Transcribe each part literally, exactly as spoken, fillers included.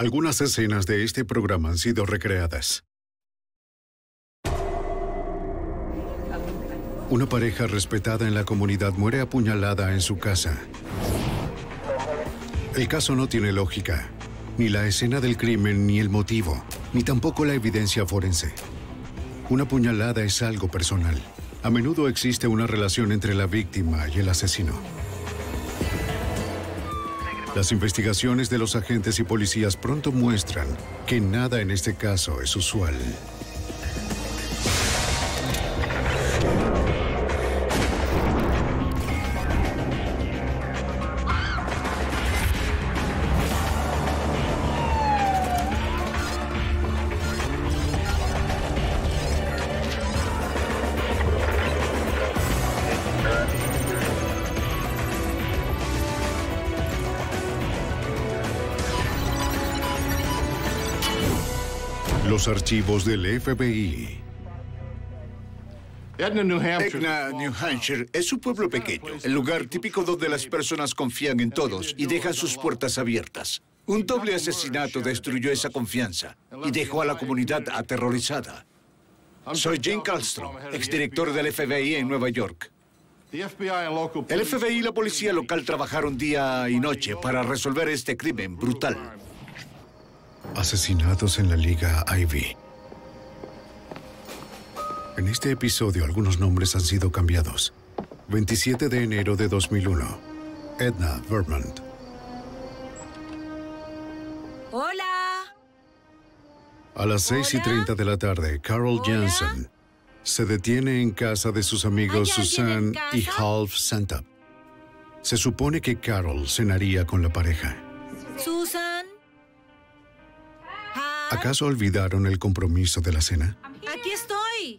Algunas escenas de este programa han sido recreadas. Una pareja respetada en la comunidad muere apuñalada en su casa. El caso no tiene lógica. Ni la escena del crimen, ni el motivo, ni tampoco la evidencia forense. Una puñalada es algo personal. A menudo existe una relación entre la víctima y el asesino. Las investigaciones de los agentes y policías pronto muestran que nada en este caso es usual. Los archivos del F B I. Etna, New Hampshire, es un pueblo pequeño, el lugar típico donde las personas confían en todos y dejan sus puertas abiertas. Un doble asesinato destruyó esa confianza y dejó a la comunidad aterrorizada. Soy Jim Kallstrom, exdirector del F B I en Nueva York. El F B I y la policía local trabajaron día y noche para resolver este crimen brutal. Asesinatos en la Liga Ivy. En este episodio, algunos nombres han sido cambiados. veintisiete de enero de dos mil uno. Edna, Vermont. ¡Hola! A las seis y treinta de la tarde, Carol ¿Hola? Jansen se detiene en casa de sus amigos ¿Hay alguien en Susan casa? y Half Santup. Se supone que Carol cenaría con la pareja. ¿Susan? ¿Ah? ¿Acaso olvidaron el compromiso de la cena? ¡Aquí estoy!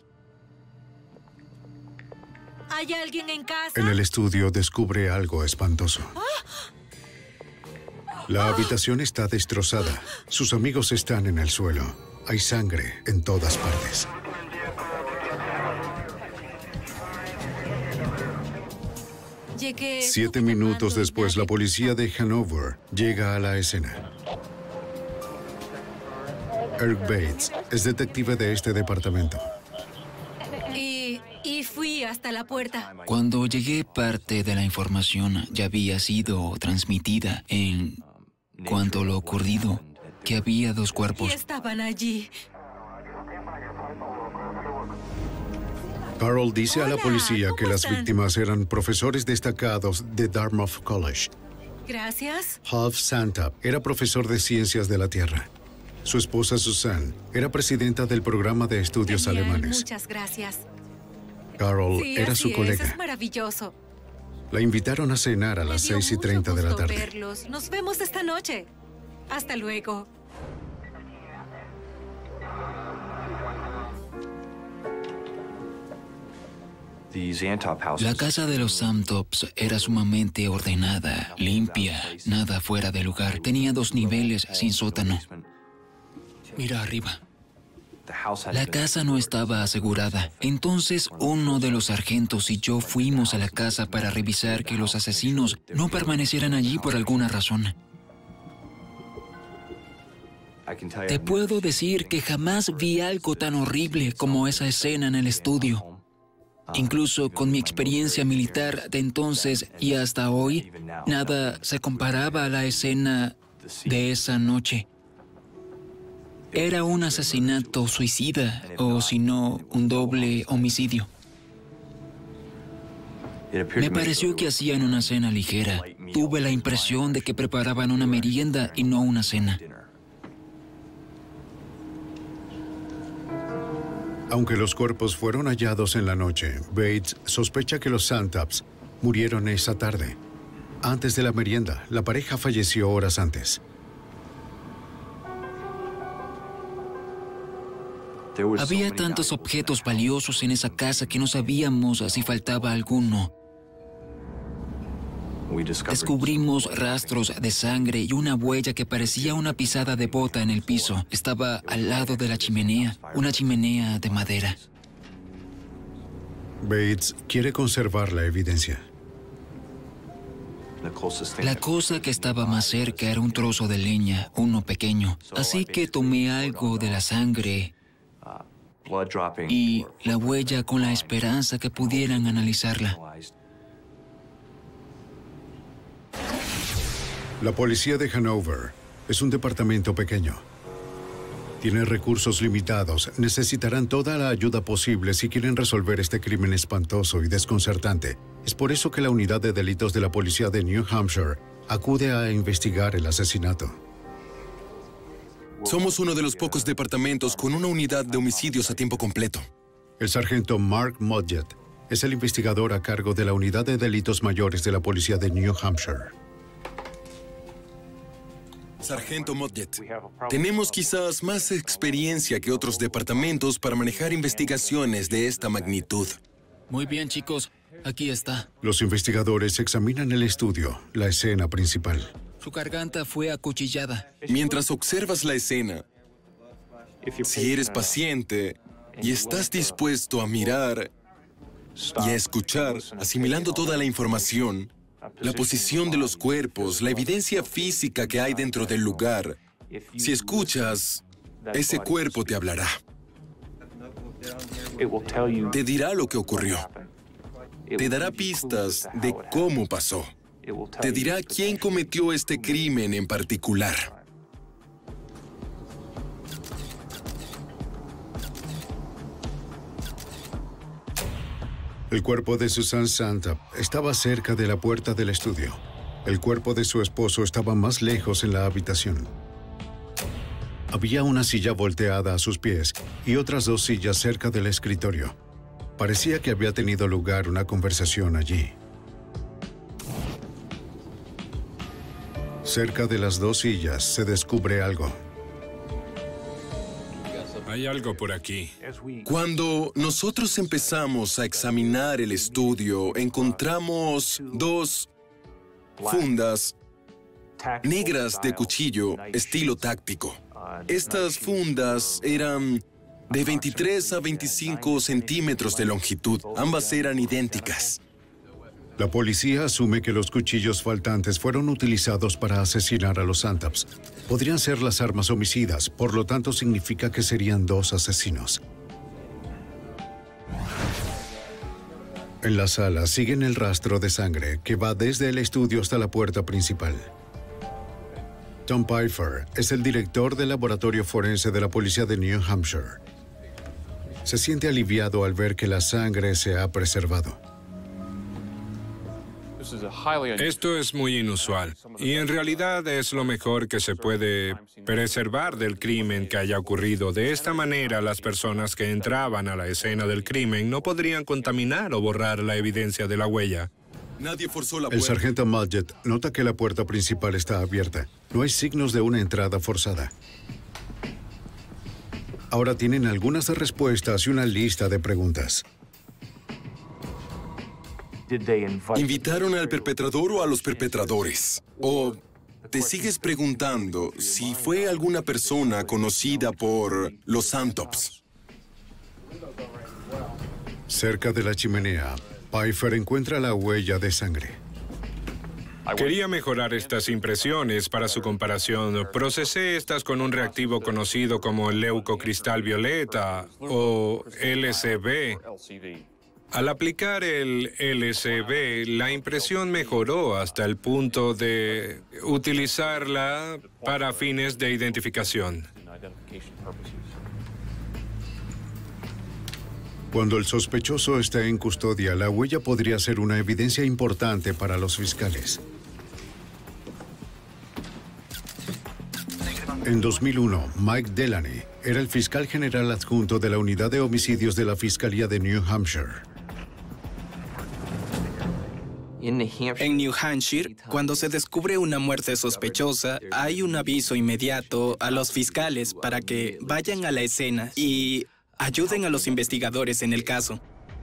¿Hay alguien en casa? En el estudio descubre algo espantoso. La habitación está destrozada. Sus amigos están en el suelo. Hay sangre en todas partes. Llegué Siete estuve minutos llamando y después, la nadie- policía de Hanover llega a la escena. Eric Bates es detective de este departamento. Y, y fui hasta la puerta. Cuando llegué, parte de la información ya había sido transmitida en cuanto a lo ocurrido, que había dos Y cuerpos. estaban allí. Carol dice a la Hola, policía que ¿cómo las están? víctimas eran profesores destacados de Dartmouth College. Gracias. Half Santup era profesor de ciencias de la Tierra. Su esposa Susan era presidenta del programa de estudios Genial, alemanes. Muchas gracias. Carol Sí, era así su es, colega. es maravilloso. La invitaron a cenar a Me las dio seis y mucho treinta de la gusto tarde. verlos. Nos vemos esta noche. Hasta luego. La casa de los Santups era sumamente ordenada, limpia, nada fuera de lugar. Tenía dos niveles sin sótano. Mira arriba. La casa no estaba asegurada. Entonces, uno de los sargentos y yo fuimos a la casa para revisar que los asesinos no permanecieran allí por alguna razón. Te puedo decir que jamás vi algo tan horrible como esa escena en el estudio. Incluso con mi experiencia militar de entonces y hasta hoy, nada se comparaba a la escena de esa noche. Era un asesinato suicida, o si no, un doble homicidio. Me pareció que hacían una cena ligera. Tuve la impresión de que preparaban una merienda y no una cena. Aunque los cuerpos fueron hallados en la noche, Bates sospecha que los Santups murieron esa tarde. Antes de la merienda, la pareja falleció horas antes. Había tantos objetos valiosos en esa casa que no sabíamos si faltaba alguno. Descubrimos rastros de sangre y una huella que parecía una pisada de bota en el piso. Estaba al lado de la chimenea, una chimenea de madera. Bates quiere conservar la evidencia. La cosa que estaba más cerca era un trozo de leña, uno pequeño. Así que tomé algo de la sangre y la huella con la esperanza que pudieran analizarla. La policía de Hanover es un departamento pequeño. Tiene recursos limitados. Necesitarán toda la ayuda posible si quieren resolver este crimen espantoso y desconcertante. Es por eso que la unidad de delitos de la policía de New Hampshire acude a investigar el asesinato. Somos uno de los pocos departamentos con una unidad de homicidios a tiempo completo. El sargento Mark Modjet es el investigador a cargo de la unidad de delitos mayores de la policía de New Hampshire. Sargento Modjet, tenemos quizás más experiencia que otros departamentos para manejar investigaciones de esta magnitud. Muy bien, chicos. Aquí está. Los investigadores examinan el estudio, la escena principal. Su garganta fue acuchillada. Mientras observas la escena, si eres paciente y estás dispuesto a mirar y a escuchar, asimilando toda la información, la posición de los cuerpos, la evidencia física que hay dentro del lugar, si escuchas, ese cuerpo te hablará. Te dirá lo que ocurrió. Te dará pistas de cómo pasó. Te dirá quién cometió este crimen en particular. El cuerpo de Susan Santap estaba cerca de la puerta del estudio. El cuerpo de su esposo estaba más lejos en la habitación. Había una silla volteada a sus pies y otras dos sillas cerca del escritorio. Parecía que había tenido lugar una conversación allí. Cerca de las dos sillas se descubre algo. Hay algo por aquí. Cuando nosotros empezamos a examinar el estudio, encontramos dos fundas negras de cuchillo estilo táctico. Estas fundas eran de veintitrés a veinticinco centímetros de longitud. Ambas eran idénticas. La policía asume que los cuchillos faltantes fueron utilizados para asesinar a los Santaps. Podrían ser las armas homicidas, por lo tanto significa que serían dos asesinos. En la sala siguen el rastro de sangre que va desde el estudio hasta la puerta principal. Tom Pfeiffer es el director del laboratorio forense de la policía de New Hampshire. Se siente aliviado al ver que la sangre se ha preservado. Esto es muy inusual y en realidad es lo mejor que se puede preservar del crimen que haya ocurrido. De esta manera, las personas que entraban a la escena del crimen no podrían contaminar o borrar la evidencia de la huella. Nadie forzó la El puerta. sargento Modjet nota que la puerta principal está abierta. No hay signos de una entrada forzada. Ahora tienen algunas respuestas y una lista de preguntas. ¿Invitaron al perpetrador o a los perpetradores? ¿O te sigues preguntando si fue alguna persona conocida por los Santaps? Cerca de la chimenea, Pfeiffer encuentra la huella de sangre. Quería mejorar estas impresiones para su comparación. Procesé estas con un reactivo conocido como leucocristal violeta o L C B. Al aplicar el L C B, la impresión mejoró hasta el punto de utilizarla para fines de identificación. Cuando el sospechoso está en custodia, la huella podría ser una evidencia importante para los fiscales. En dos mil uno, Mike Delaney era el fiscal general adjunto de la unidad de homicidios de la Fiscalía de New Hampshire. En New Hampshire, cuando se descubre una muerte sospechosa, hay un aviso inmediato a los fiscales para que vayan a la escena y ayuden a los investigadores en el caso.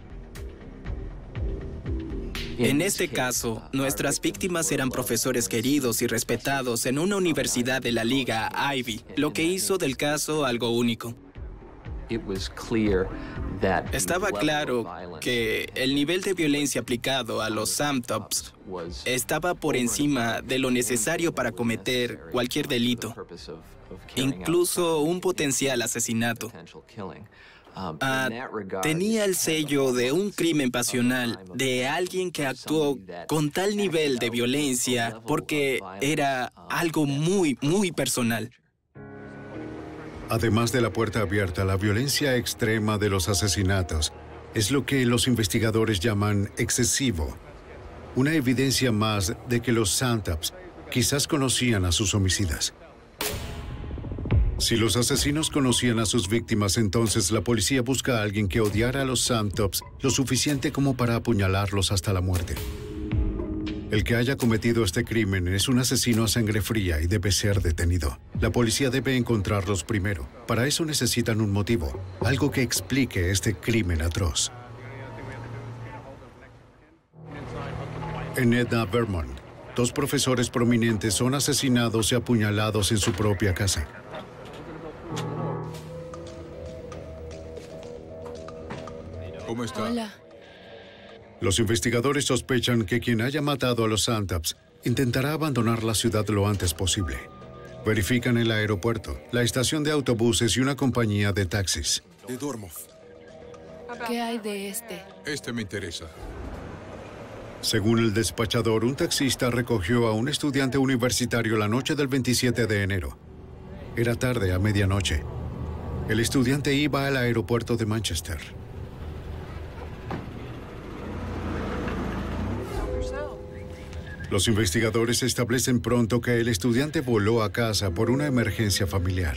En este caso, nuestras víctimas eran profesores queridos y respetados en una universidad de la Liga Ivy, lo que hizo del caso algo único. Estaba claro que el nivel de violencia aplicado a los Samtops estaba por encima de lo necesario para cometer cualquier delito, incluso un potencial asesinato. Ah, tenía el sello de un crimen pasional, de alguien que actuó con tal nivel de violencia porque era algo muy, muy personal. Además de la puerta abierta, la violencia extrema de los asesinatos es lo que los investigadores llaman excesivo. Una evidencia más de que los Samtops quizás conocían a sus homicidas. Si los asesinos conocían a sus víctimas, entonces la policía busca a alguien que odiara a los Samtops lo suficiente como para apuñalarlos hasta la muerte. El que haya cometido este crimen es un asesino a sangre fría y debe ser detenido. La policía debe encontrarlos primero. Para eso necesitan un motivo, algo que explique este crimen atroz. En Edna, Vermont, dos profesores prominentes son asesinados y apuñalados en su propia casa. ¿Cómo está? Hola. Los investigadores sospechan que quien haya matado a los Samtops intentará abandonar la ciudad lo antes posible. Verifican el aeropuerto, la estación de autobuses y una compañía de taxis. De Dormov. ¿Qué hay de este? Este me interesa. Según el despachador, un taxista recogió a un estudiante universitario la noche del veintisiete de enero. Era tarde, a medianoche. El estudiante iba al aeropuerto de Manchester. Los investigadores establecen pronto que el estudiante voló a casa por una emergencia familiar.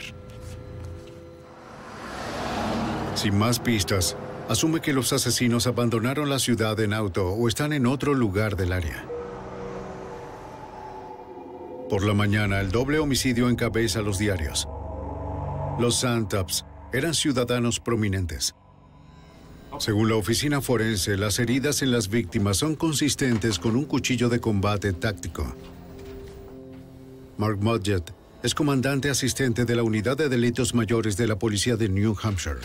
Sin más pistas, asume que los asesinos abandonaron la ciudad en auto o están en otro lugar del área. Por la mañana, el doble homicidio encabeza los diarios. Los Samtops eran ciudadanos prominentes. Según la oficina forense, las heridas en las víctimas son consistentes con un cuchillo de combate táctico. Mark Mudgett es comandante asistente de la Unidad de Delitos Mayores de la Policía de New Hampshire.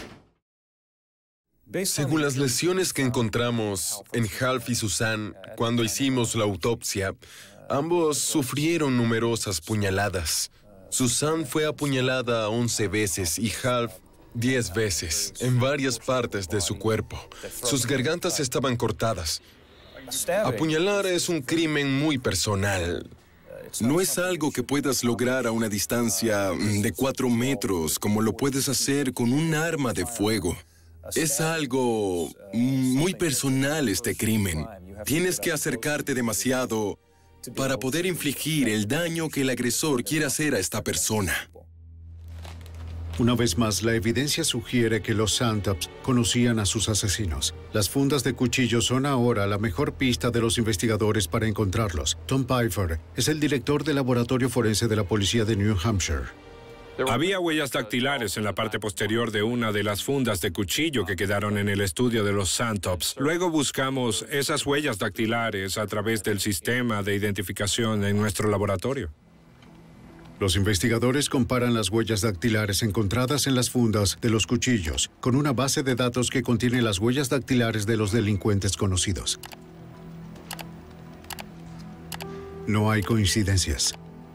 Según las lesiones que encontramos en Half y Susan cuando hicimos la autopsia, ambos sufrieron numerosas puñaladas. Susan fue apuñalada once veces y Half diez veces, en varias partes de su cuerpo. Sus gargantas estaban cortadas. Apuñalar es un crimen muy personal. No es algo que puedas lograr a una distancia de cuatro metros, como lo puedes hacer con un arma de fuego. Es algo muy personal este crimen. Tienes que acercarte demasiado para poder infligir el daño que el agresor quiere hacer a esta persona. Una vez más, la evidencia sugiere que los Samtops conocían a sus asesinos. Las fundas de cuchillos son ahora la mejor pista de los investigadores para encontrarlos. Tom Pfeiffer es el director del laboratorio forense de la policía de New Hampshire. Había huellas dactilares en la parte posterior de una de las fundas de cuchillo que quedaron en el estudio de los Samtops. Luego buscamos esas huellas dactilares a través del sistema de identificación en nuestro laboratorio. Los investigadores comparan las huellas dactilares encontradas en las fundas de los cuchillos con una base de datos que contiene las huellas dactilares de los delincuentes conocidos. No hay coincidencias.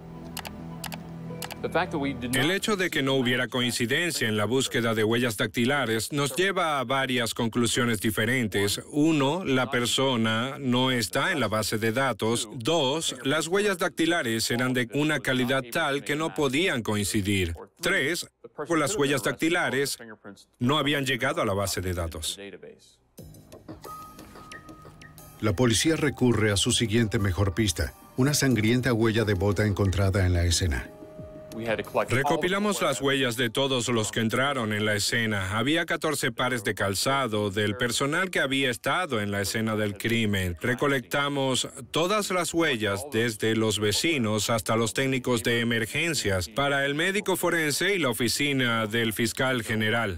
El hecho de que no hubiera coincidencia en la búsqueda de huellas dactilares nos lleva a varias conclusiones diferentes. Uno, la persona no está en la base de datos. Dos, las huellas dactilares eran de una calidad tal que no podían coincidir. Tres, por las huellas dactilares no habían llegado a la base de datos. La policía recurre a su siguiente mejor pista, una sangrienta huella de bota encontrada en la escena. Recopilamos las huellas de todos los que entraron en la escena. Había catorce pares de calzado del personal que había estado en la escena del crimen. Recolectamos todas las huellas, desde los vecinos hasta los técnicos de emergencias, para el médico forense y la oficina del fiscal general.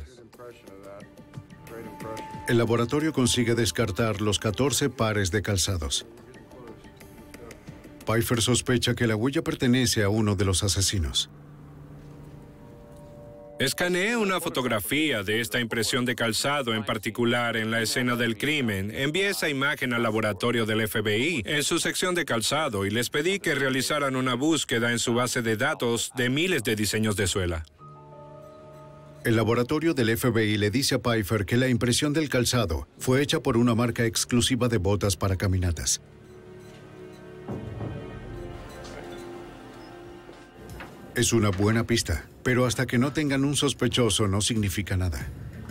El laboratorio consigue descartar los catorce pares de calzados. Pfeiffer sospecha que la huella pertenece a uno de los asesinos. Escaneé una fotografía de esta impresión de calzado en particular en la escena del crimen. Envié esa imagen al laboratorio del F B I en su sección de calzado y les pedí que realizaran una búsqueda en su base de datos de miles de diseños de suela. El laboratorio del F B I le dice a Pfeiffer que la impresión del calzado fue hecha por una marca exclusiva de botas para caminatas. Es una buena pista, pero hasta que no tengan un sospechoso no significa nada.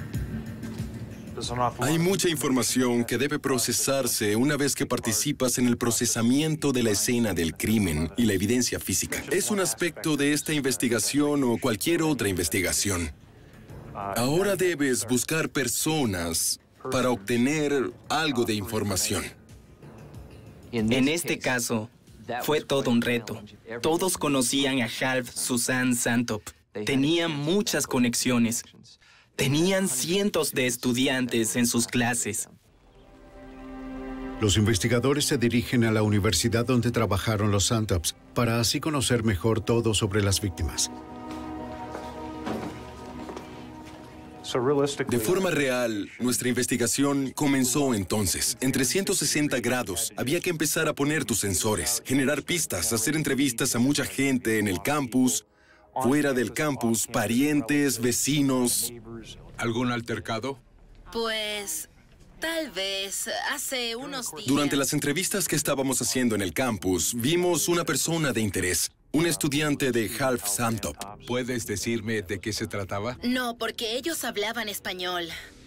Hay mucha información que debe procesarse una vez que participas en el procesamiento de la escena del crimen y la evidencia física. Es un aspecto de esta investigación o cualquier otra investigación. Ahora debes buscar personas para obtener algo de información. En este caso, fue todo un reto. Todos conocían a Half Suzanne Santop. Tenían muchas conexiones. Tenían cientos de estudiantes en sus clases. Los investigadores se dirigen a la universidad donde trabajaron los Santops para así conocer mejor todo sobre las víctimas. De forma real, nuestra investigación comenzó entonces. En trescientos sesenta grados, había que empezar a poner tus sensores, generar pistas, hacer entrevistas a mucha gente en el campus, fuera del campus, parientes, vecinos. ¿Algún altercado? Pues, tal vez hace unos días. Durante las entrevistas que estábamos haciendo en el campus, vimos una persona de interés. Un estudiante de Half Santop. ¿Puedes decirme de qué se trataba? No, porque ellos hablaban español.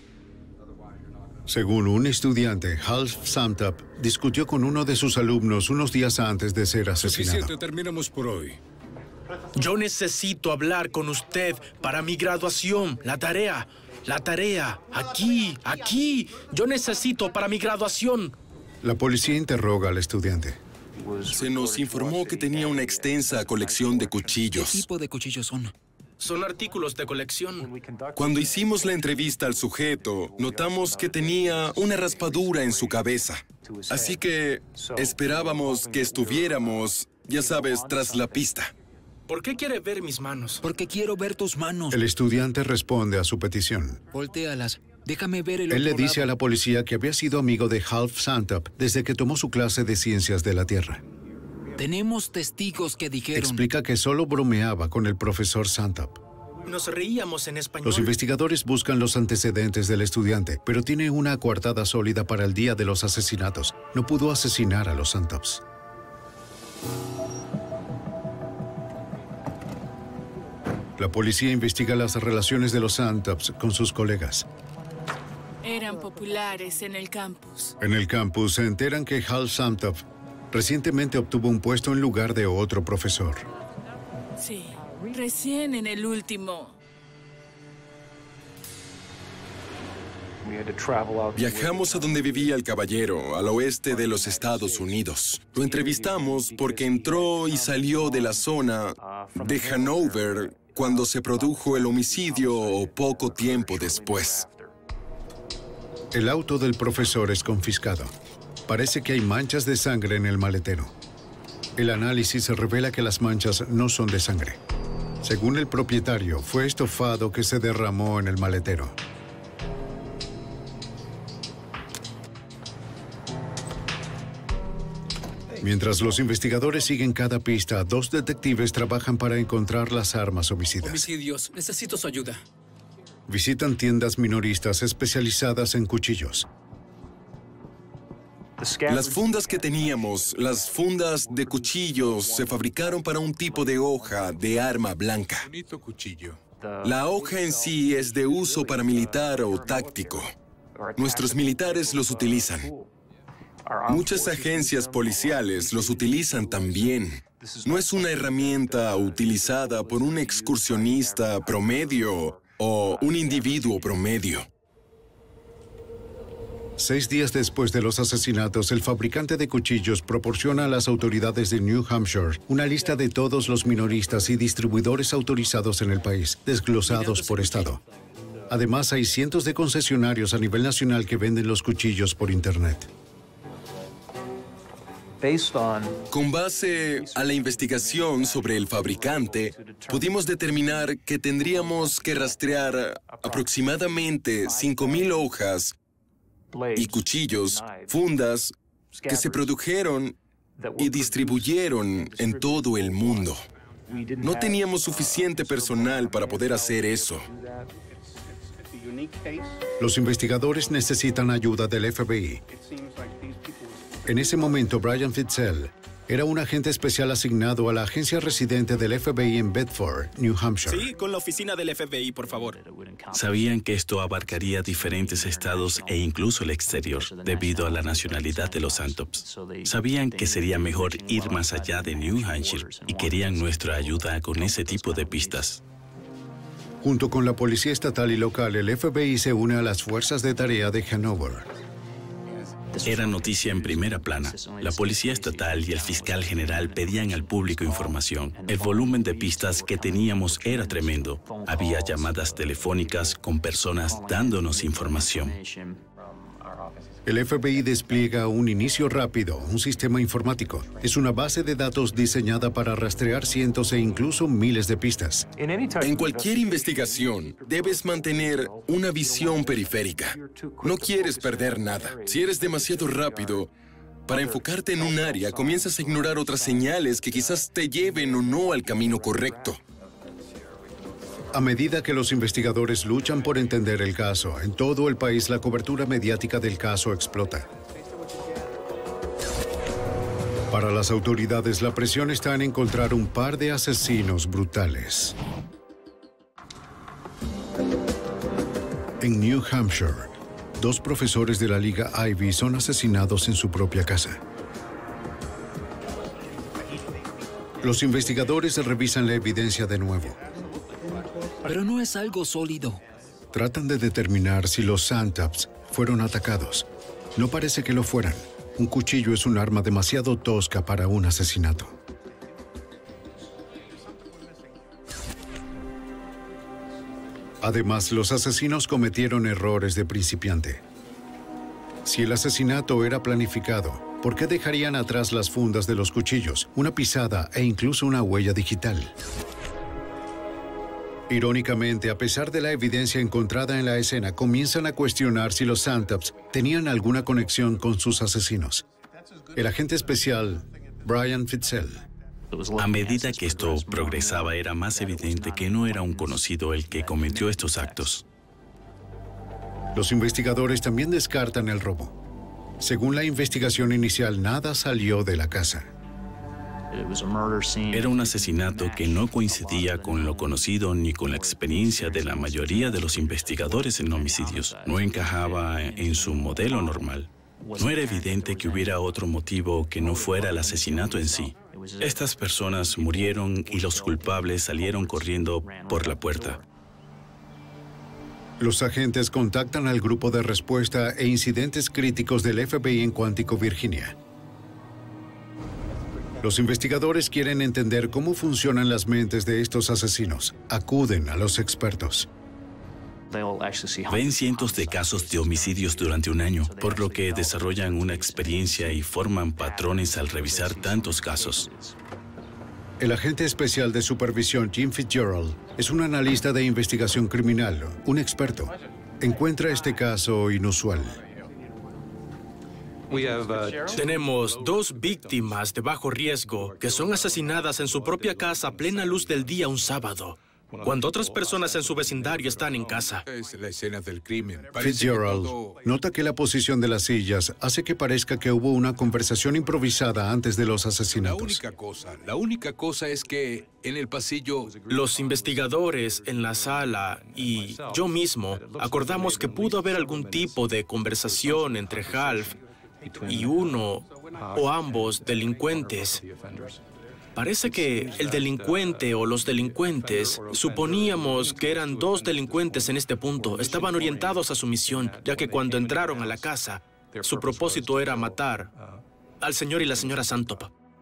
Según un estudiante, Half Santop discutió con uno de sus alumnos unos días antes de ser asesinado. Suficiente, terminamos por hoy. Yo necesito hablar con usted para mi graduación. La tarea, la tarea, aquí, aquí. Yo necesito para mi graduación. La policía interroga al estudiante. Se nos informó que tenía una extensa colección de cuchillos. ¿Qué tipo de cuchillos son? Son artículos de colección. Cuando hicimos la entrevista al sujeto, notamos que tenía una raspadura en su cabeza. Así que esperábamos que estuviéramos, ya sabes, tras la pista. ¿Por qué quiere ver mis manos? Porque quiero ver tus manos. El estudiante responde a su petición. Voltéalas. Déjame ver el Él le otro dice lado. a la policía que había sido amigo de Half Santop desde que tomó su clase de Ciencias de la Tierra. Tenemos testigos que dijeron... Explica que solo bromeaba con el profesor Santop. Nos reíamos en español. Los investigadores buscan los antecedentes del estudiante, pero tiene una coartada sólida para el día de los asesinatos. No pudo asesinar a los Santops. La policía investiga las relaciones de los Santops con sus colegas. Eran populares en el campus. En el campus se enteran que Hal Santop recientemente obtuvo un puesto en lugar de otro profesor. Sí, recién en el último. Viajamos a donde vivía el caballero, al oeste de los Estados Unidos. Lo entrevistamos porque entró y salió de la zona de Hanover cuando se produjo el homicidio o poco tiempo después. El auto del profesor es confiscado. Parece que hay manchas de sangre en el maletero. El análisis revela que las manchas no son de sangre. Según el propietario, fue estofado que se derramó en el maletero. Mientras los investigadores siguen cada pista, dos detectives trabajan para encontrar las armas homicidas. Homicidios, necesito su ayuda. Visitan tiendas minoristas especializadas en cuchillos. Las fundas que teníamos, las fundas de cuchillos, se fabricaron para un tipo de hoja de arma blanca. Bonito cuchillo. La hoja en sí es de uso paramilitar o táctico. Nuestros militares los utilizan. Muchas agencias policiales los utilizan también. No es una herramienta utilizada por un excursionista promedio o un individuo promedio. Seis días después de los asesinatos, el fabricante de cuchillos proporciona a las autoridades de New Hampshire una lista de todos los minoristas y distribuidores autorizados en el país, desglosados por estado. Además, hay cientos de concesionarios a nivel nacional que venden los cuchillos por Internet. Con base a la investigación sobre el fabricante, pudimos determinar que tendríamos que rastrear aproximadamente cinco mil hojas y cuchillos, fundas, que se produjeron y distribuyeron en todo el mundo. No teníamos suficiente personal para poder hacer eso. Los investigadores necesitan ayuda del F B I. En ese momento, Brian Fitzell era un agente especial asignado a la agencia residente del F B I en Bedford, New Hampshire. Sí, con la oficina del F B I, por favor. Sabían que esto abarcaría diferentes estados e incluso el exterior, debido a la nacionalidad de los Santops. Sabían que sería mejor ir más allá de New Hampshire y querían nuestra ayuda con ese tipo de pistas. Junto con la policía estatal y local, el F B I se une a las fuerzas de tarea de Hanover. Era noticia en primera plana. La policía estatal y el fiscal general pedían al público información. El volumen de pistas que teníamos era tremendo. Había llamadas telefónicas con personas dándonos información. El F B I despliega un inicio rápido, un sistema informático. Es una base de datos diseñada para rastrear cientos e incluso miles de pistas. En cualquier investigación, debes mantener una visión periférica. No quieres perder nada. Si eres demasiado rápido para enfocarte en un área, comienzas a ignorar otras señales que quizás te lleven o no al camino correcto. A medida que los investigadores luchan por entender el caso, en todo el país la cobertura mediática del caso explota. Para las autoridades, la presión está en encontrar un par de asesinos brutales. En New Hampshire, dos profesores de la Liga Ivy son asesinados en su propia casa. Los investigadores revisan la evidencia de nuevo. Pero no es algo sólido. Tratan de determinar si los Santops fueron atacados. No parece que lo fueran. Un cuchillo es un arma demasiado tosca para un asesinato. Además, los asesinos cometieron errores de principiante. Si el asesinato era planificado, ¿por qué dejarían atrás las fundas de los cuchillos, una pisada e incluso una huella digital? Irónicamente, a pesar de la evidencia encontrada en la escena, comienzan a cuestionar si los Santops tenían alguna conexión con sus asesinos. El agente especial, Brian Fitzell. A medida que esto progresaba, era más evidente que no era un conocido el que cometió estos actos. Los investigadores también descartan el robo. Según la investigación inicial, nada salió de la casa. Era un asesinato que no coincidía con lo conocido ni con la experiencia de la mayoría de los investigadores en homicidios. No encajaba en su modelo normal. No era evidente que hubiera otro motivo que no fuera el asesinato en sí. Estas personas murieron y los culpables salieron corriendo por la puerta. Los agentes contactan al grupo de respuesta e incidentes críticos del F B I en Quantico, Virginia. Los investigadores quieren entender cómo funcionan las mentes de estos asesinos. Acuden a los expertos. Ven cientos de casos de homicidios durante un año, por lo que desarrollan una experiencia y forman patrones al revisar tantos casos. El agente especial de supervisión Jim Fitzgerald es un analista de investigación criminal, un experto. Encuentra este caso inusual. Tenemos dos víctimas de bajo riesgo que son asesinadas en su propia casa a plena luz del día un sábado, cuando otras personas en su vecindario están en casa. Es la escena del crimen. Fitzgerald nota que la posición de las sillas hace que parezca que hubo una conversación improvisada antes de los asesinatos. La única cosa, la única cosa es que en el pasillo... Los investigadores en la sala y yo mismo acordamos que pudo haber algún tipo de conversación entre Half y uno o ambos delincuentes. Parece que el delincuente o los delincuentes, suponíamos que eran dos delincuentes en este punto, estaban orientados a su misión, ya que cuando entraron a la casa, su propósito era matar al señor y la señora Santop.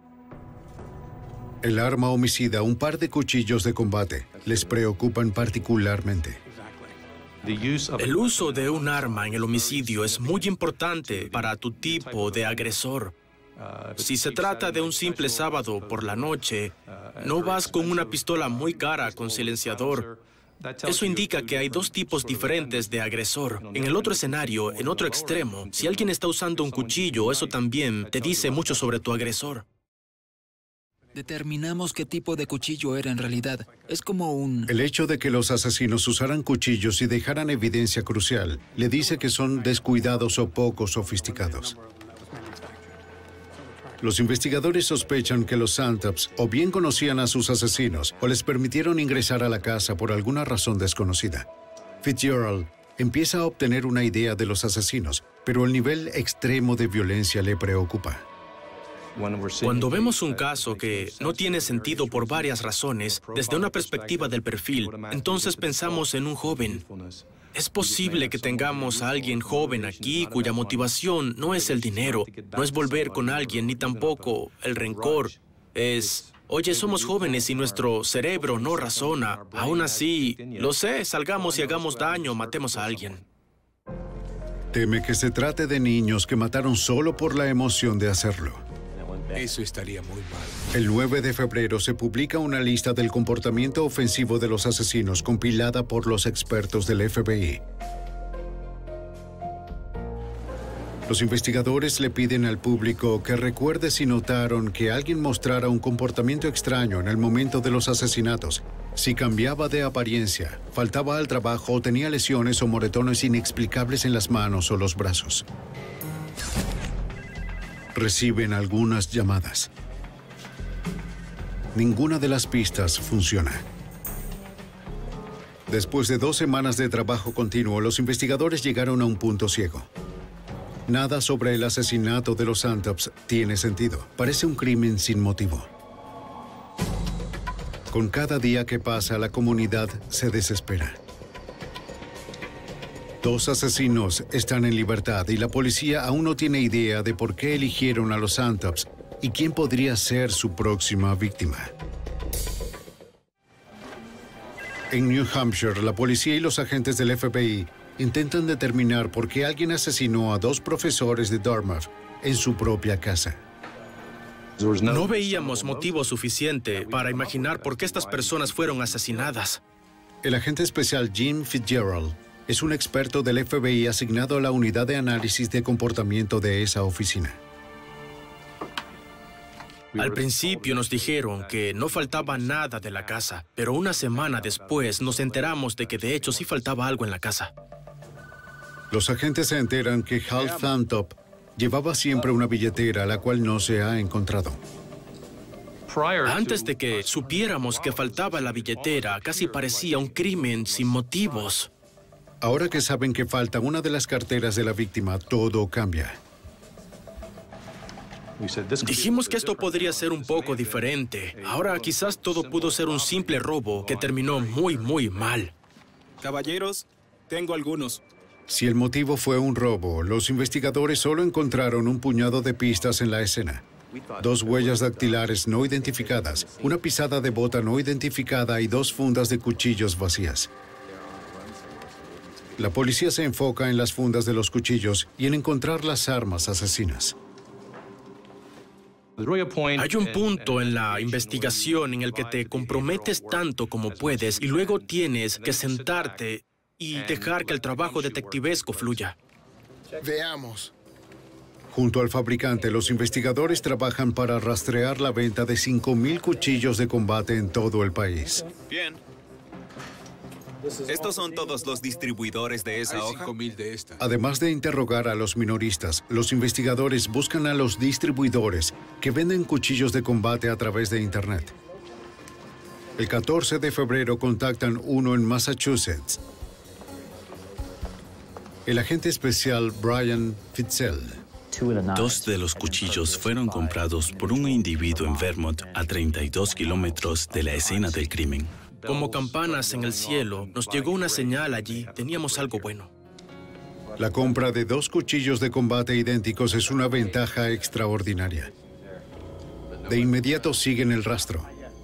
El arma homicida, un par de cuchillos de combate, les preocupan particularmente. El uso de un arma en el homicidio es muy importante para tu tipo de agresor. Si se trata de un simple sábado por la noche, no vas con una pistola muy cara con silenciador. Eso indica que hay dos tipos diferentes de agresor. En el otro escenario, en otro extremo, si alguien está usando un cuchillo, eso también te dice mucho sobre tu agresor. Determinamos qué tipo de cuchillo era en realidad. Es como un... El hecho de que los asesinos usaran cuchillos y dejaran evidencia crucial le dice que son descuidados o poco sofisticados. Los investigadores sospechan que los Santaps o bien conocían a sus asesinos o les permitieron ingresar a la casa por alguna razón desconocida. Fitzgerald empieza a obtener una idea de los asesinos, pero el nivel extremo de violencia le preocupa. Cuando vemos un caso que no tiene sentido por varias razones, desde una perspectiva del perfil, entonces pensamos en un joven. Es posible que tengamos a alguien joven aquí cuya motivación no es el dinero, no es volver con alguien, ni tampoco el rencor. Es, oye, somos jóvenes y nuestro cerebro no razona. Aún así, lo sé, salgamos y hagamos daño, matemos a alguien. Teme que se trate de niños que mataron solo por la emoción de hacerlo. Eso estaría muy mal. El nueve de febrero se publica una lista del comportamiento ofensivo de los asesinos compilada por los expertos del F B I. Los investigadores le piden al público que recuerde si notaron que alguien mostrara un comportamiento extraño en el momento de los asesinatos, si cambiaba de apariencia, faltaba al trabajo o tenía lesiones o moretones inexplicables en las manos o los brazos. Reciben algunas llamadas. Ninguna de las pistas funciona. Después de dos semanas de trabajo continuo, los investigadores llegaron a un punto ciego. Nada sobre el asesinato de los Santaps tiene sentido. Parece un crimen sin motivo. Con cada día que pasa, la comunidad se desespera. Dos asesinos están en libertad y la policía aún no tiene idea de por qué eligieron a los Santaps y quién podría ser su próxima víctima. En New Hampshire, la policía y los agentes del F B I intentan determinar por qué alguien asesinó a dos profesores de Dartmouth en su propia casa. No veíamos motivo suficiente para imaginar por qué estas personas fueron asesinadas. El agente especial Jim Fitzgerald es un experto del F B I asignado a la unidad de análisis de comportamiento de esa oficina. Al principio nos dijeron que no faltaba nada de la casa, pero una semana después nos enteramos de que de hecho sí faltaba algo en la casa. Los agentes se enteran que Hal Santop llevaba siempre una billetera, la cual no se ha encontrado. Antes de que supiéramos que faltaba la billetera, casi parecía un crimen sin motivos. Ahora que saben que falta una de las carteras de la víctima, todo cambia. Dijimos que esto podría ser un poco diferente. Ahora quizás todo pudo ser un simple robo que terminó muy, muy mal. Caballeros, tengo algunos. Si el motivo fue un robo, los investigadores solo encontraron un puñado de pistas en la escena. Dos huellas dactilares no identificadas, una pisada de bota no identificada y dos fundas de cuchillos vacías. La policía se enfoca en las fundas de los cuchillos y en encontrar las armas asesinas. Hay un punto en la investigación en el que te comprometes tanto como puedes y luego tienes que sentarte y dejar que el trabajo detectivesco fluya. Veamos. Junto al fabricante, los investigadores trabajan para rastrear la venta de cinco mil cuchillos de combate en todo el país. Bien. ¿Estos son todos los distribuidores de esa hoja? cinco mil de esta. Además de interrogar a los minoristas, los investigadores buscan a los distribuidores que venden cuchillos de combate a través de Internet. El catorce de febrero contactan uno en Massachusetts. El agente especial Brian Fitzel. Dos de los cuchillos fueron comprados por un individuo en Vermont a treinta y dos kilómetros de la escena del crimen. Como campanas en el cielo, nos llegó una señal allí. Teníamos algo bueno. La compra de dos cuchillos de combate idénticos es una ventaja extraordinaria. De inmediato siguen el rastro.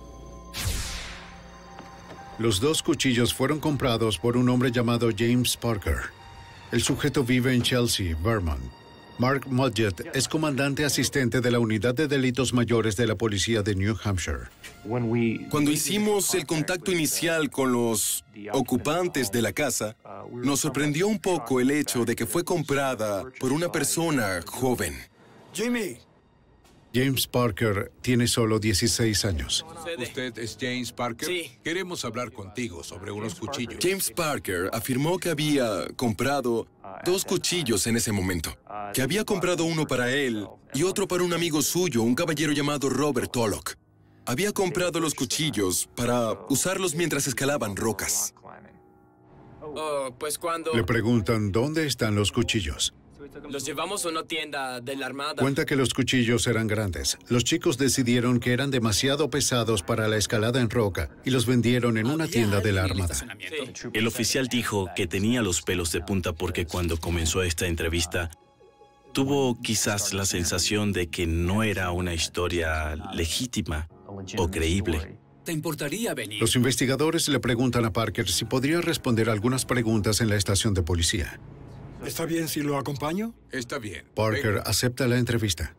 Los dos cuchillos fueron comprados por un hombre llamado James Parker. El sujeto vive en Chelsea, Vermont. Mark Mudgett es comandante asistente de la Unidad de Delitos Mayores de la Policía de New Hampshire. Cuando hicimos el contacto inicial con los ocupantes de la casa, nos sorprendió un poco el hecho de que fue comprada por una persona joven. Jimmy. James Parker tiene solo dieciséis años. ¿Usted es James Parker? Sí. Queremos hablar contigo sobre unos cuchillos. James Parker afirmó que había comprado dos cuchillos en ese momento, que había comprado uno para él y otro para un amigo suyo, un caballero llamado Robert Tulloch. Había comprado los cuchillos para usarlos mientras escalaban rocas. Oh, pues cuando Le preguntan dónde están los cuchillos. los llevamos a una tienda de la Armada. Cuenta que los cuchillos eran grandes. Los chicos decidieron que eran demasiado pesados para la escalada en roca y los vendieron en una tienda de la Armada. El oficial dijo que tenía los pelos de punta porque cuando comenzó esta entrevista, tuvo quizás la sensación de que no era una historia legítima o creíble. ¿Te importaría venir? Los investigadores le preguntan a Parker si podría responder algunas preguntas en la estación de policía. ¿Está bien si lo acompaño? Está bien. Parker acepta la entrevista.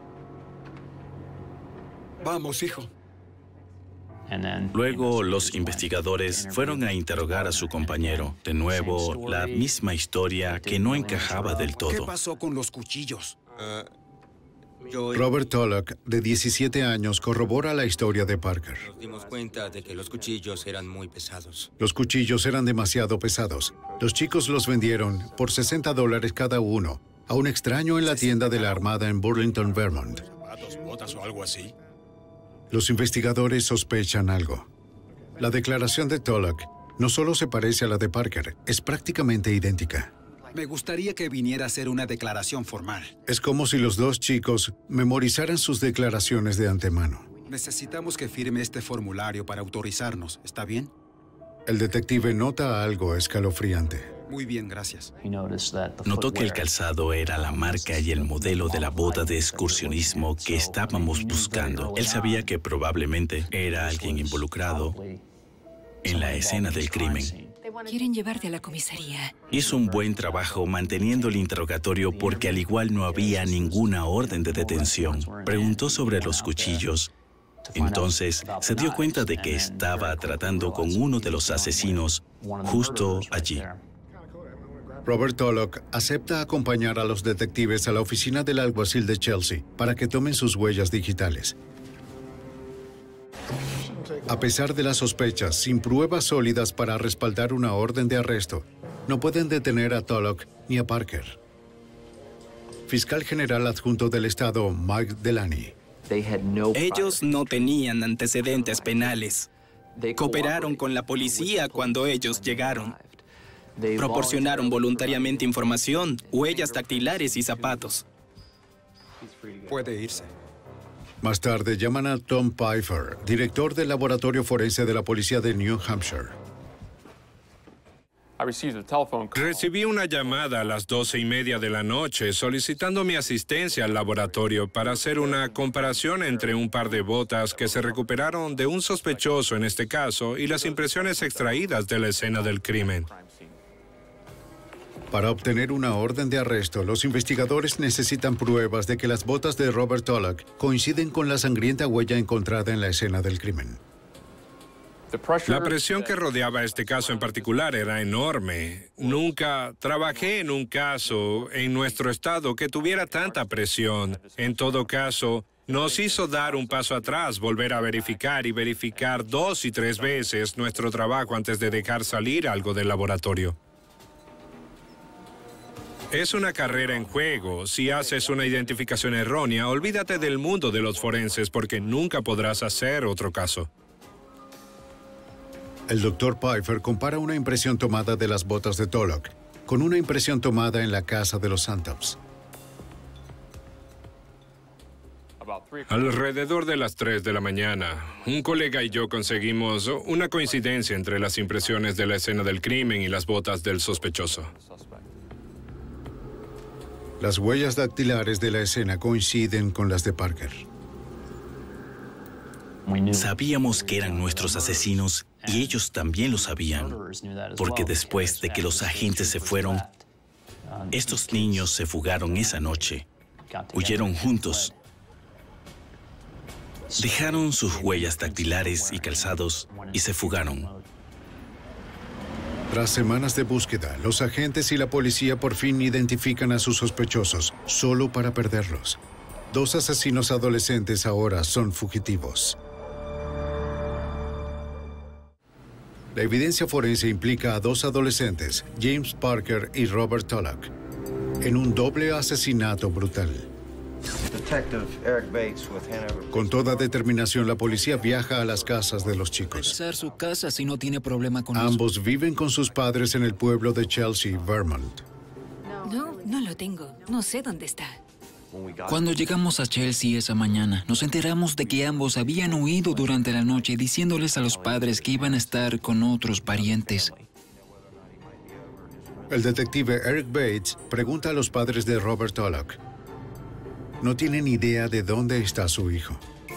Vamos, hijo. Luego, los investigadores fueron a interrogar a su compañero. De nuevo, la misma historia que no encajaba del ¿Qué todo. pasó con los cuchillos? Robert Tulloch, de diecisiete años, corrobora la historia de Parker. Nos dimos cuenta de que los cuchillos eran muy pesados. Los cuchillos eran demasiado pesados. Los chicos los vendieron por sesenta dólares cada uno a un extraño en la tienda de la Armada en Burlington, Vermont. ¿Zapatos, botas o algo así? Los investigadores sospechan algo. La declaración de Tulloch no solo se parece a la de Parker, es prácticamente idéntica. Me gustaría que viniera a hacer una declaración formal. Es como si los dos chicos memorizaran sus declaraciones de antemano. Necesitamos que firme este formulario para autorizarnos, ¿está bien? El detective nota algo escalofriante. Muy bien, gracias. Notó que el calzado era la marca y el modelo de la bota de excursionismo que estábamos buscando. Él sabía que probablemente era alguien involucrado en la escena del crimen. Quieren llevarte a la comisaría. Hizo un buen trabajo manteniendo el interrogatorio porque al igual no había ninguna orden de detención. Preguntó sobre los cuchillos. Entonces se dio cuenta de que estaba tratando con uno de los asesinos justo allí. Robert Tulloch acepta acompañar a los detectives a la oficina del alguacil de Chelsea para que tomen sus huellas digitales. A pesar de las sospechas, sin pruebas sólidas para respaldar una orden de arresto, no pueden detener a Tulloch ni a Parker. Fiscal General Adjunto del Estado, Mike Delaney. Ellos no tenían antecedentes penales. Cooperaron con la policía cuando ellos llegaron. Proporcionaron voluntariamente información, huellas dactilares y zapatos. Puede irse. Más tarde llaman a Tom Pfeiffer, director del laboratorio forense de la policía de New Hampshire. Recibí una llamada a las doce y media de la noche solicitando mi asistencia al laboratorio para hacer una comparación entre un par de botas que se recuperaron de un sospechoso en este caso y las impresiones extraídas de la escena del crimen. Para obtener una orden de arresto, los investigadores necesitan pruebas de que las botas de Robert Tulloch coinciden con la sangrienta huella encontrada en la escena del crimen. La presión que rodeaba este caso en particular era enorme. Nunca trabajé en un caso en nuestro estado que tuviera tanta presión. En todo caso, nos hizo dar un paso atrás, volver a verificar y verificar dos y tres veces nuestro trabajo antes de dejar salir algo del laboratorio. Es una carrera en juego. Si haces una identificación errónea, olvídate del mundo de los forenses porque nunca podrás hacer otro caso. El doctor Pfeiffer compara una impresión tomada de las botas de Tulloch con una impresión tomada en la casa de los Santops. Alrededor de las tres de la mañana, un colega y yo conseguimos una coincidencia entre las impresiones de la escena del crimen y las botas del sospechoso. Las huellas dactilares de la escena coinciden con las de Parker. Sabíamos que eran nuestros asesinos y ellos también lo sabían, porque después de que los agentes se fueron, Estos niños se fugaron esa noche. Huyeron juntos. Dejaron sus huellas dactilares y calzados y se fugaron. Tras semanas de búsqueda, los agentes y la policía por fin identifican a sus sospechosos, solo para perderlos. Dos asesinos adolescentes ahora son fugitivos. La evidencia forense implica a dos adolescentes, James Parker y Robert Tulloch, en un doble asesinato brutal. Con toda determinación, la policía viaja a las casas de los chicos. Su casa si no tiene problema con Ambos eso. viven con sus padres en el pueblo de Chelsea, Vermont. No, no lo tengo. No sé dónde está. Cuando llegamos a Chelsea esa mañana, nos enteramos de que ambos habían huido durante la noche diciéndoles a los padres que iban a estar con otros parientes. El detective Eric Bates pregunta a los padres de Robert Tulloch. No tienen idea de dónde está su hijo.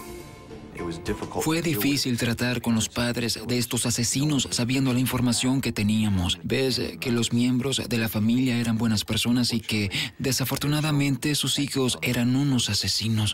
Fue difícil tratar con los padres de estos asesinos sabiendo la información que teníamos. Ves que los miembros de la familia eran buenas personas y que, desafortunadamente, sus hijos eran unos asesinos.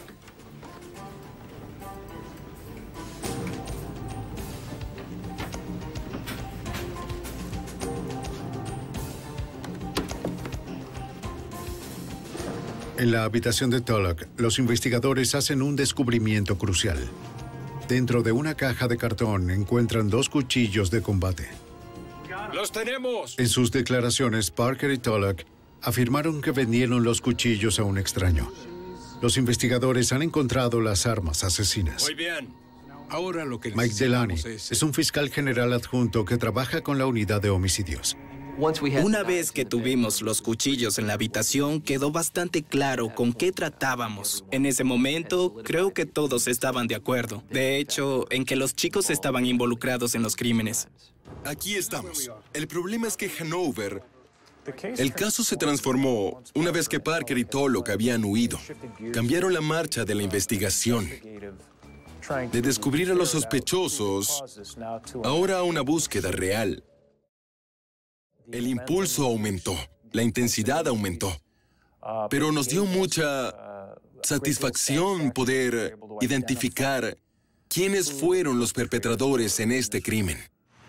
En la habitación de Tulloch, los investigadores hacen un descubrimiento crucial. Dentro de una caja de cartón encuentran dos cuchillos de combate. ¡Los tenemos! En sus declaraciones, Parker y Tulloch afirmaron que vendieron los cuchillos a un extraño. Los investigadores han encontrado las armas asesinas. Muy bien. Ahora lo que Mike Delaney necesitamos es... es un fiscal general adjunto que trabaja con la unidad de homicidios. Una vez que tuvimos los cuchillos en la habitación, quedó bastante claro con qué tratábamos. En ese momento, creo que todos estaban de acuerdo. De hecho, en que los chicos estaban involucrados en los crímenes. Aquí estamos. El problema es que Hanover... El caso se transformó una vez que Parker y Tulloch habían huido. Cambiaron la marcha de la investigación. De descubrir a los sospechosos, ahora a una búsqueda real. El impulso aumentó, la intensidad aumentó, pero nos dio mucha satisfacción poder identificar quiénes fueron los perpetradores en este crimen.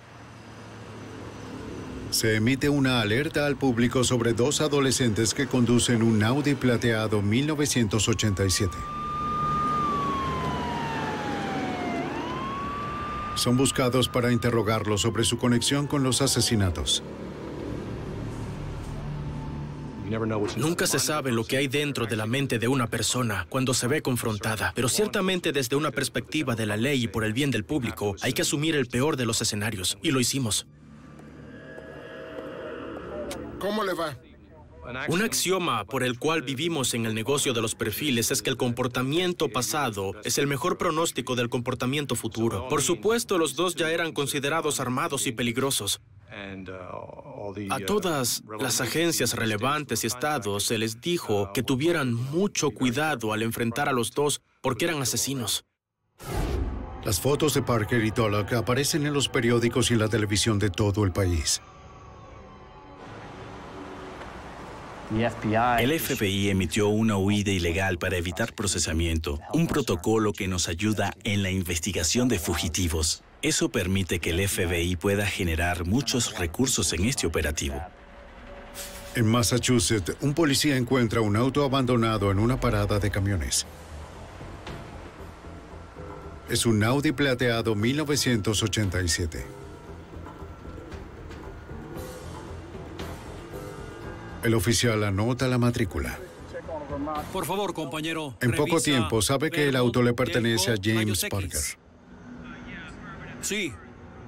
Se emite una alerta al público sobre dos adolescentes que conducen un Audi plateado mil novecientos ochenta y siete. Son buscados para interrogarlos sobre su conexión con los asesinatos. Nunca se sabe lo que hay dentro de la mente de una persona cuando se ve confrontada, pero ciertamente desde una perspectiva de la ley y por el bien del público, hay que asumir el peor de los escenarios, y lo hicimos. ¿Cómo le va? Un axioma por el cual vivimos en el negocio de los perfiles es que el comportamiento pasado es el mejor pronóstico del comportamiento futuro. Por supuesto, los dos ya eran considerados armados y peligrosos. A todas las agencias relevantes y estados se les dijo que tuvieran mucho cuidado al enfrentar a los dos porque eran asesinos. Las fotos de Parker y Tulloch aparecen en los periódicos y en la televisión de todo el país. El F B I emitió una huida ilegal para evitar procesamiento, un protocolo que nos ayuda en la investigación de fugitivos. Eso permite que el F B I pueda generar muchos recursos en este operativo. En Massachusetts, un policía encuentra un auto abandonado en una parada de camiones. Es un Audi plateado mil novecientos ochenta y siete. El oficial anota la matrícula. Por favor, compañero. En poco tiempo sabe que el auto le pertenece a James Parker. Sí.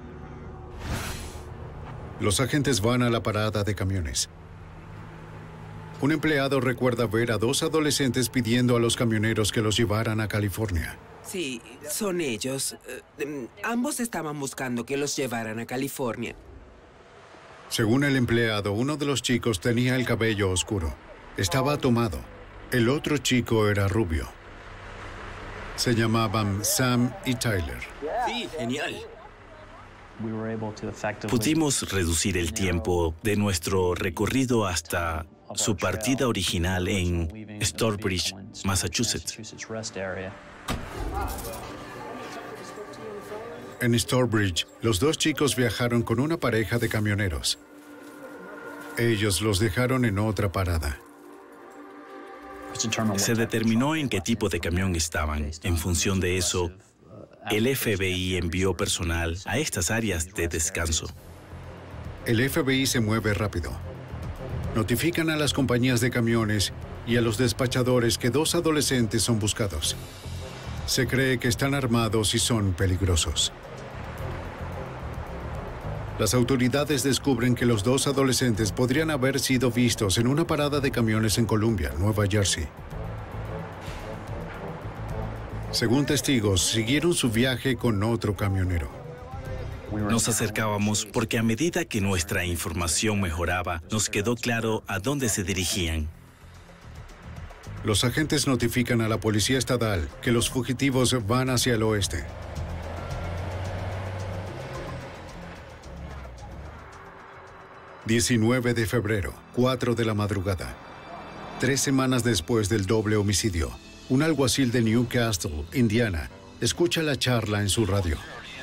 Los agentes van a la parada de camiones. Un empleado recuerda ver a dos adolescentes pidiendo a los camioneros que los llevaran a California. Sí, son ellos. Uh, ambos estaban buscando que los llevaran a California. Según el empleado, uno de los chicos tenía el cabello oscuro. Estaba tomado. El otro chico era rubio. Se llamaban Sam y Tyler. Sí, genial. Pudimos reducir el tiempo de nuestro recorrido hasta su partida original en Storebridge, Massachusetts. En Storebridge, los dos chicos viajaron con una pareja de camioneros. Ellos los dejaron en otra parada. Se determinó en qué tipo de camión estaban. En función de eso, el F B I envió personal a estas áreas de descanso. El F B I se mueve rápido. Notifican a las compañías de camiones y a los despachadores que dos adolescentes son buscados. Se cree que están armados y son peligrosos. Las autoridades descubren que los dos adolescentes podrían haber sido vistos en una parada de camiones en Columbia, Nueva Jersey. Según testigos, siguieron su viaje con otro camionero. Nos acercábamos porque a medida que nuestra información mejoraba, nos quedó claro a dónde se dirigían. Los agentes notifican a la policía estatal que los fugitivos van hacia el oeste. diecinueve de febrero, cuatro de la madrugada. Tres semanas después del doble homicidio, un alguacil de Newcastle, Indiana, escucha la charla en su radio.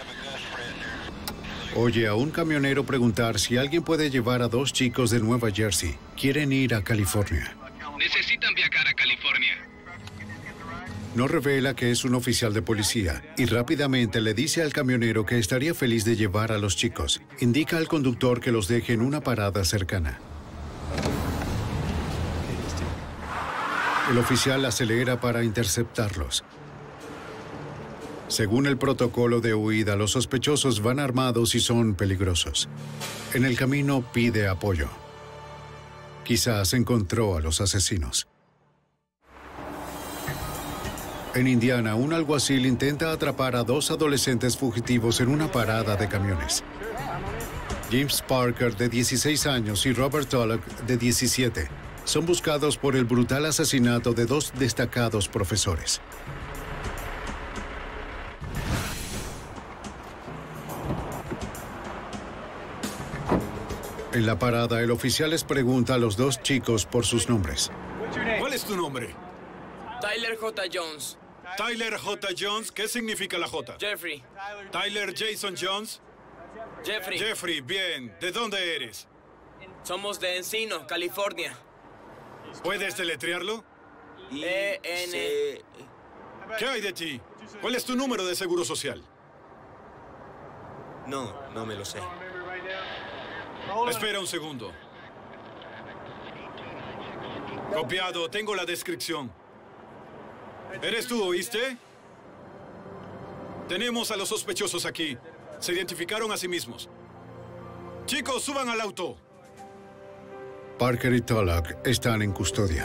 Oye a un camionero preguntar si alguien puede llevar a dos chicos de Nueva Jersey. Quieren ir a California. Necesitan viajar a California. No revela que es un oficial de policía y rápidamente le dice al camionero que estaría feliz de llevar a los chicos. Indica al conductor que los deje en una parada cercana. El oficial acelera para interceptarlos. Según el protocolo de huida, los sospechosos van armados y son peligrosos. En el camino pide apoyo. Quizás encontró a los asesinos. En Indiana, un alguacil intenta atrapar a dos adolescentes fugitivos en una parada de camiones. James Parker, de dieciséis años, y Robert Tullock, de diecisiete, son buscados por el brutal asesinato de dos destacados profesores. En la parada, el oficial les pregunta a los dos chicos por sus nombres. ¿Cuál es tu nombre? Tyler J. Jones. Tyler J. Jones, ¿qué significa la J? Jeffrey. Tyler Jason Jones. Jeffrey. Jeffrey, bien. ¿De dónde eres? Somos de Encino, California. ¿Puedes deletrearlo? E N ¿Qué hay de ti? ¿Cuál es tu número de seguro social? No, no me lo sé. Espera un segundo. Copiado, tengo la descripción. ¿Eres tú, oíste? Tenemos a los sospechosos aquí. Se identificaron a sí mismos. Chicos, suban al auto. Parker y Tullock están en custodia.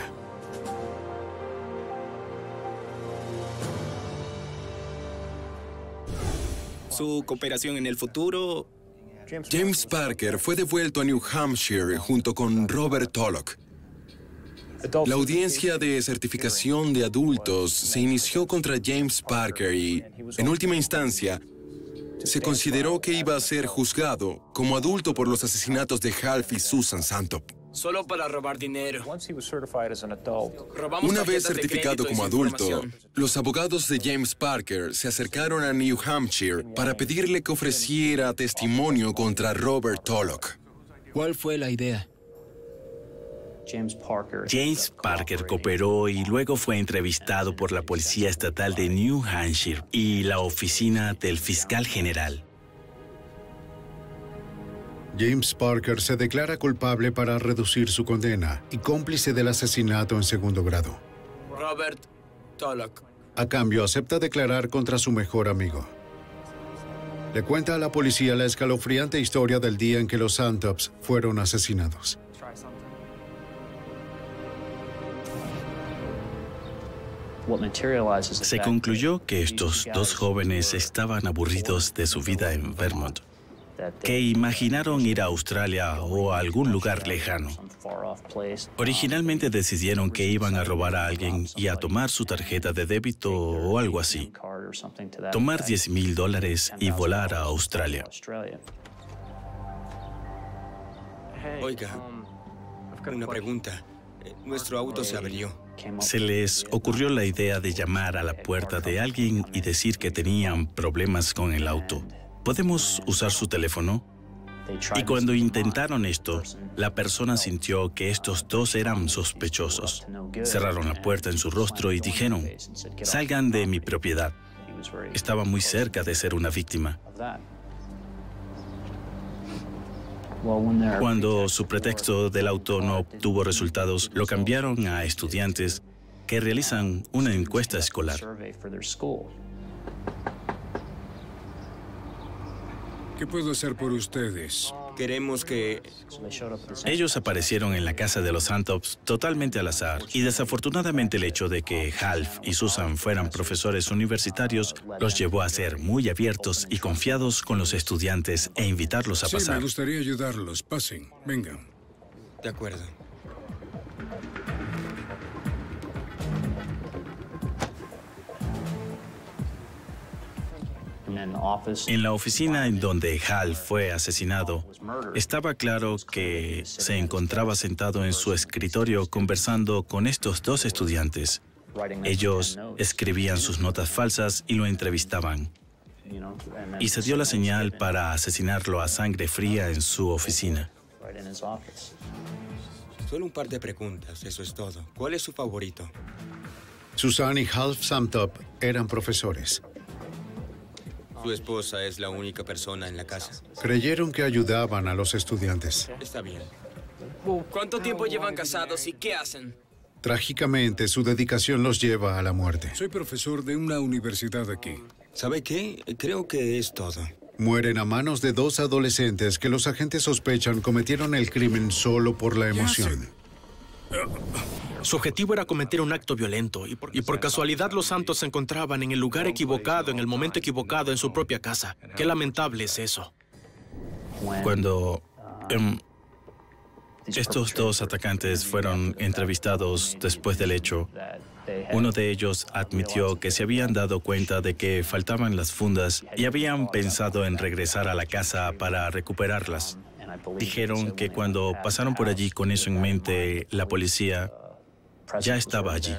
Su cooperación en el futuro... James Parker fue devuelto a New Hampshire junto con Robert Tullock. La audiencia de certificación de adultos se inició contra James Parker y, en última instancia, se consideró que iba a ser juzgado como adulto por los asesinatos de Half y Susan Santop. Solo para robar dinero. Una vez certificado como adulto, los abogados de James Parker se acercaron a New Hampshire para pedirle que ofreciera testimonio contra Robert Tullock. ¿Cuál fue la idea? James Parker cooperó y luego fue entrevistado por la Policía Estatal de New Hampshire y la oficina del fiscal general. James Parker se declara culpable para reducir su condena y cómplice del asesinato en segundo grado. Robert Tullock. A cambio, acepta declarar contra su mejor amigo. Le cuenta a la policía la escalofriante historia del día en que los Santops fueron asesinados. Se concluyó que estos dos jóvenes estaban aburridos de su vida en Vermont, que imaginaron ir a Australia o a algún lugar lejano. Originalmente decidieron que iban a robar a alguien y a tomar su tarjeta de débito o algo así. tomar diez mil dólares y volar a Australia. Oiga, una pregunta. Nuestro auto se averió. Se les ocurrió la idea de llamar a la puerta de alguien y decir que tenían problemas con el auto. ¿Podemos usar su teléfono? Y cuando intentaron esto, la persona sintió que estos dos eran sospechosos. Cerraron la puerta en su rostro y dijeron, salgan de mi propiedad. Estaba muy cerca de ser una víctima. Cuando su pretexto del auto no obtuvo resultados, lo cambiaron a estudiantes que realizan una encuesta escolar. ¿Qué puedo hacer por ustedes? Queremos que... Ellos aparecieron en la casa de los Santops totalmente al azar, y desafortunadamente el hecho de que Half y Susan fueran profesores universitarios los llevó a ser muy abiertos y confiados con los estudiantes e invitarlos a sí, pasar. Me gustaría ayudarlos. Pasen, vengan. De acuerdo. En la oficina en donde Hal fue asesinado, estaba claro que se encontraba sentado en su escritorio conversando con estos dos estudiantes. Ellos escribían sus notas falsas y lo entrevistaban. Y se dio la señal para asesinarlo a sangre fría en su oficina. Solo un par de preguntas, eso es todo. ¿Cuál es su favorito? Susan y Half Samtop eran profesores. Su esposa es la única persona en la casa. Creyeron que ayudaban a los estudiantes. Está bien. ¿Cuánto tiempo llevan casados y qué hacen? Trágicamente, su dedicación los lleva a la muerte. Soy profesor de una universidad aquí. ¿Sabe qué? Creo que es todo. Mueren a manos de dos adolescentes que los agentes sospechan cometieron el crimen solo por la emoción. Su objetivo era cometer un acto violento y por, y por casualidad los Santos se encontraban en el lugar equivocado, en el momento equivocado, en su propia casa. Qué lamentable es eso. Cuando um, estos dos atacantes fueron entrevistados después del hecho, uno de ellos admitió que se habían dado cuenta de que faltaban las fundas y habían pensado en regresar a la casa para recuperarlas. Dijeron que cuando pasaron por allí con eso en mente, la policía ya estaba allí.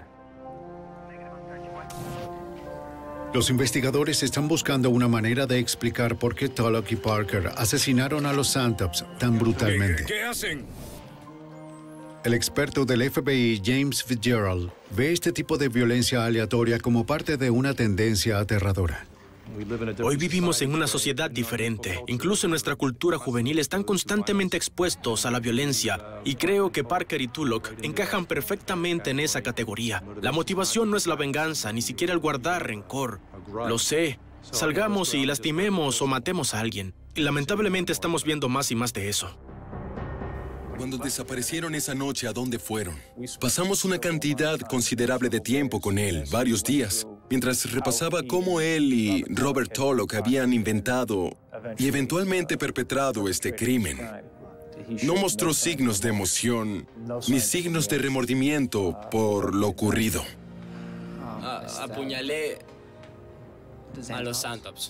Los investigadores están buscando una manera de explicar por qué Tulloch y Parker asesinaron a los Santops tan brutalmente. ¿Qué, qué hacen? El experto del F B I, James Fitzgerald, ve este tipo de violencia aleatoria como parte de una tendencia aterradora. Hoy vivimos en una sociedad diferente. Incluso en nuestra cultura juvenil están constantemente expuestos a la violencia y creo que Parker y Tulloch encajan perfectamente en esa categoría. La motivación no es la venganza, ni siquiera el guardar rencor. Lo sé. Salgamos y lastimemos o matemos a alguien. Y lamentablemente estamos viendo más y más de eso. Cuando desaparecieron esa noche, ¿a dónde fueron? Pasamos una cantidad considerable de tiempo con él, varios días, mientras repasaba cómo él y Robert Tulloch habían inventado y eventualmente perpetrado este crimen. No mostró signos de emoción ni signos de remordimiento por lo ocurrido. Uh, apuñalé a los Santops.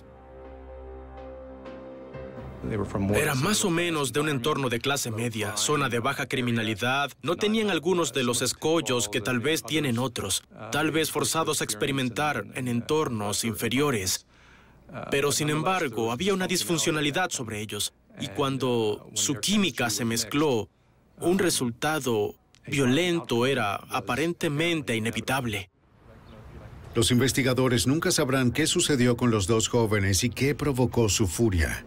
Eran más o menos de un entorno de clase media, zona de baja criminalidad. No tenían algunos de los escollos que tal vez tienen otros, tal vez forzados a experimentar en entornos inferiores. Pero sin embargo, había una disfuncionalidad sobre ellos. Y cuando su química se mezcló, un resultado violento era aparentemente inevitable. Los investigadores nunca sabrán qué sucedió con los dos jóvenes y qué provocó su furia.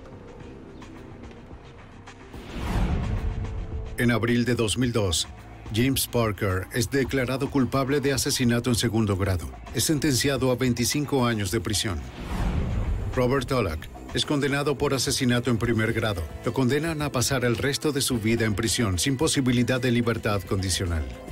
En abril de dos mil dos, James Parker es declarado culpable de asesinato en segundo grado. Es sentenciado a veinticinco años de prisión. Robert Tulloch es condenado por asesinato en primer grado. Lo condenan a pasar el resto de su vida en prisión sin posibilidad de libertad condicional.